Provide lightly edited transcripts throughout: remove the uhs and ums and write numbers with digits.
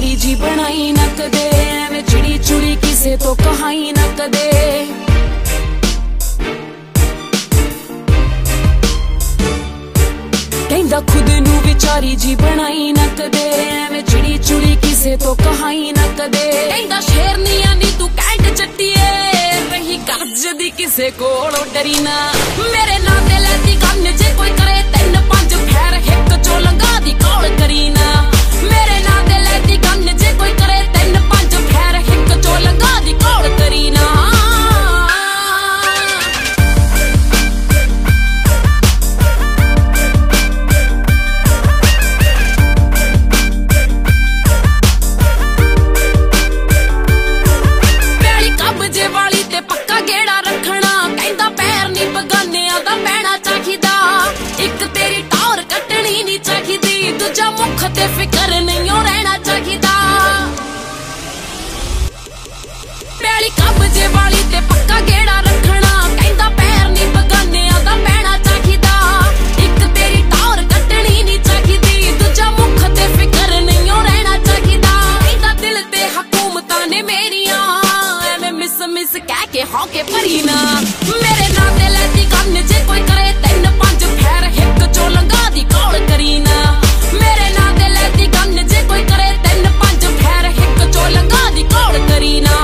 ਵਿਚਾਰੀ ਜੀ ਬਣਾਈ ਨਾ ਕਦੇ, ਐਵੇਂ ਚਿੜੀ ਚੁੜੀ ਕਿਸੇ ਤੋਂ ਕਹਾਈ ਨਾ ਕਦੇ। ਕਹਿੰਦਾ ਖੁਦ ਨੂੰ ਵਿਚਾਰੀ ਜੀ ਬਣਾਈ ਨਾ ਕਦੇ, ਐਵੇਂ ਚਿੜੀ ਚੁੜੀ ਕਿਸੇ ਤੋਂ ਕਹਾਈ ਨਾ ਕਦੇ। ਕਹਿੰਦਾ ਸ਼ੇਰਨੀਆਂ ਨੀ ਤੂੰ ਕੈਂਟ ਚੱਟੀਏ, ਰਹੀ ਕਰਜ਼ ਦੀ ਕਿਸੇ ਕੋਲੋਂ ਡਰੀ ਨਾ। ਮੇਰੇ ਨਾਂ ਤੇ ਲੈਂਦੀ ਕੰਨ ਜੇ ਕੋਈ ਕਰੇ 3-5 ਫੇਰ ਹਿੱਕ ਚੋਂ ਲੰਘਾ ਦੀ ਕੌਲ ਕਰੀ ਨਾ। ਮੇਰੇ ਨਾਂ ਤੇ ਲੈਂਦੀ ਕੰਨ ਜੇ ਕੋਈ ਕਰੇ 3-5 ਫੇਰ ਹਿੱਕ ਚੋਂ ਲੰਘਾ ਦੀ ਕੌਲ ਕਰੀ ਨਾ। ਮੁੱਖ ਤੇ ਫਿਕਰ ਨਹੀਂ ਰਹਿਣਾ ਚਾਹੀਦਾ। ਪੈਲੀ ਕਬਜੇ ਵਾਲੀ ਤੇ ਪੱਕਾ ਗੇੜਾ ਰੱਖਣਾ, ਕਹਿੰਦਾ ਪੈਰ ਨਹੀਂ ਬਗਾਨਿਆਂ ਦਾ ਪੈਣਾ ਚਾਹੀਦਾ। ਇੱਕ ਤੇਰੀ ਟੌਰ ਕੱਟਣੀ ਨਹੀਂ ਚਾਹੀਦੀ, ਦੂਜਾ ਮੁੱਖ ਤੇ ਫਿਕਰ ਨਹੀਂ ਰਹਿਣਾ ਚਾਹੀਦਾ। ਕਹਿੰਦਾ ਦਿਲ ਤੇ ਹਕੂਮਤਾਂ ਨੇ ਮੇਰੀਆਂ, ਐਵੇਂ ਮਿਸ ਕਹਿ ਕੇ ਹੌਕੇ ਭਰੀ ਨਾ। ਮੇਰੇ ਨਾਂ ਤੇ ਲੈਂਦੀ ਕੰਨ ਜੇ ਕੋਈ ਕਰੇ 3-5 ਫੇਰ ਹਿੱਕ ਚੋਂ ਲੰਘਾ ਦੀ ਕੌਲ ਕਰੀ ਨਾ। ਮੇਰੇ ਨਾਂ ਤੇ ਲੈਂਦੀ ਕੰਨ ਜੇ ਕੋਈ ਕਰੇ 3-5 ਫੇਰ ਹਿੱਕ ਚੋਂ ਲੰਘਾ ਦੀ ਕੌਲ ਕਰੀ ਨਾ।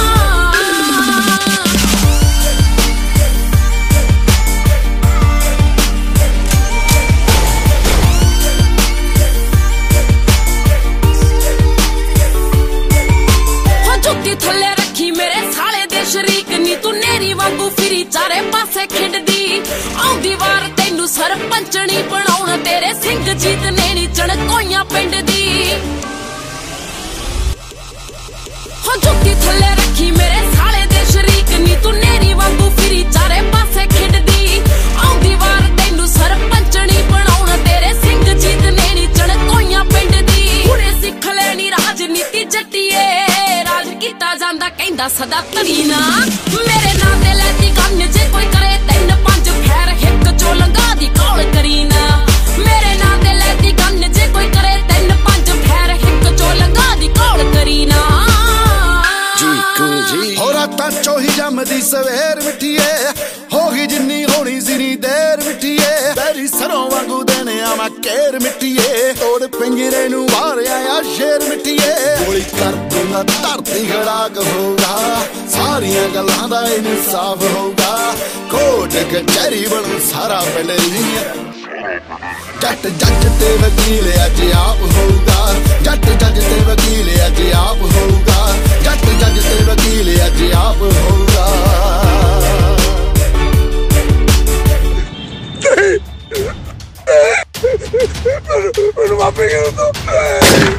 ਹੋ ਜੁੱਤੀ ਥੱਲੇ ਰੱਖੀ ਮੇਰੇ ਸਾਲੇ ਦੇ ਸ਼ਰੀਕ ਨੀ, ਤੂੰ ਨੇਰੀ ਵਾਂਗੂ ਫਿਰੀ ਚਾਰੇ ਪਾਸੇ ਖਿੰਡਦੀ। ਆਉਂਦੀ ਵਾਰ ਤੈਨੂੰ ਸਰਪੰਚਣੀ ਬਣਾਉਣ, ਤੇਰੇ ਸਿੰਘ ਜੀਤ ਨੇ ਨੀ ਚਣਕੋਈਆਂ ਪਿੰਡ ਦੀ। ਹੋ ਜੁੱਤੀ ਥੱਲੇ ਰੱਖੀ ਮੇਰੇ ਸਾਲੇ ਦੇ ਸ਼ਰੀਕ ਨੀ, ਤੂੰ ਨੇਰੀ ਵਾਂਗੂ ਫਿਰੀ ਚਾਰੇ ਪਾਸੇ ਖਿੰਡਦੀ। ਆਉਂਦੀ ਵਾਰ ਤੈਨੂੰ ਸਰਪੰਚਣੀ ਬਣਾਉਣ, ਤੇਰੇ ਸਿੰਘ ਜੀਤ ਨੇ ਨੀ ਚਣਕੋਈਆਂ ਪਿੰਡ ਦੀ। ਪੂਰੇ ਸਿੱਖ ਲੈਣੀ ਰਾਜਨੀਤੀ ਜੱਟੀਏ, ਰਾਜ ਕੀਤਾ ਜਾਂਦਾ ਕਹਿੰਦਾ ਸਦਾ ਧਰੀ ਨਾ। ਮੇਰੇ ਨਾਂ ਤੇ ਲੈਂਦੀ ਕੰਨ ਜੇ ਕੋਈ ਕਰੇ 3-5 ਫੇਰ ਹਿੱਕ ਚੋਂ ਲੰਘਾ ਦੀ ਕੌਲ ਕਰੀ ਨਾ। ਮੇਰੇ ਨਾਂ ਤੇ ਲੈਂਦੀ ਕੰਨ ਜੇ ਕੋਈ ਕਰੇ 3-5 ਫੇਰ ਹਿੱਕ ਚੋਂ ਲੰਘਾ ਦੀ ਕੌਲ ਕਰੀ ਨਾ। ਹੋ ਰਾਤਾਂ ਚੋਹੀ ਜੰਮਦੀ ਸਵੇਰ ਮਿੱਠੀਏ, ਹੋ ਗਈ ਜਿੰਨੀ ਹੋਣੀ ਸੀ ਦੇਰ ਮਿੱਠੀਏ। ਬੈਰੀ ਸਰੋਂ ਵਾਂਗੂ ਦੇਣਿਆ ਮੈਂ ਕੇਰ ਮਿੱਠੀਏ, ਤੋੜ ਪਿੰਜਰੇ ਨੂੰ ਵਾਰਿਆ ਆ ਸ਼ੇਰ ਮਿੱਠੀਏ। ਗੋਲੀ ਕਰ ਦੂੰਗਾ ਧਰਤੀ ਖੜਾਕ ਹੋਊਗਾ, ਸਾਰੀਆਂ ਗੱਲਾਂ ਦਾ ਇਨਸਾਫ ਹੋਊਗਾ। ਕੋਟ ਕਚਹਿਰੀ ਬਣੂ ਸਾਰਾ ਪਿੰਡ ਦੀਆਂ, ਜੱਟ ਜੱਜ ਤੇ ਵਕੀਲ ਅੱਜ ਆਪ ਹੋਊਗਾ। ਜੱਟ ਜੱਜ ਤੇ ਵਕੀਲ ਅੱਜ ਆਪ ਹੋਊਗਾ। ਜੱਟ ਜੱਜ ਤੇ ਵਕੀਲ ਅੱਜ ਆਪ ਹੋਊਗਾ। ਮੈਨੂੰ ਮਾਫੀ ਕਰ ਦੋ।